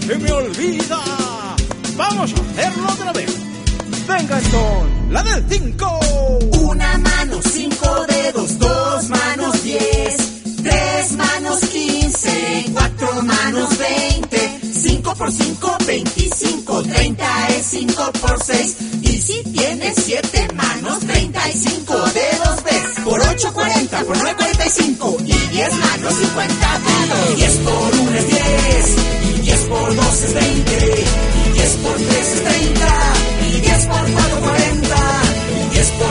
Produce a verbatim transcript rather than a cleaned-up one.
se me olvida. Vamos a hacerlo otra vez. Venga, entonces, la del cinco. Una mano, cinco dedos, dos manos, diez. Tres manos, quince. Cuatro manos, veinte. Cinco por cinco, veinticinco. Treinta es cinco por seis. Y si tienes siete manos, treinta y cinco dedos ves. Por ocho, cuarenta. Por nueve, cuarenta y cinco. Y diez manos, cincuenta dedos. Diez por uno es diez. Y diez por dos es veinte. Y diez por tres es treinta. Y diez por cuatro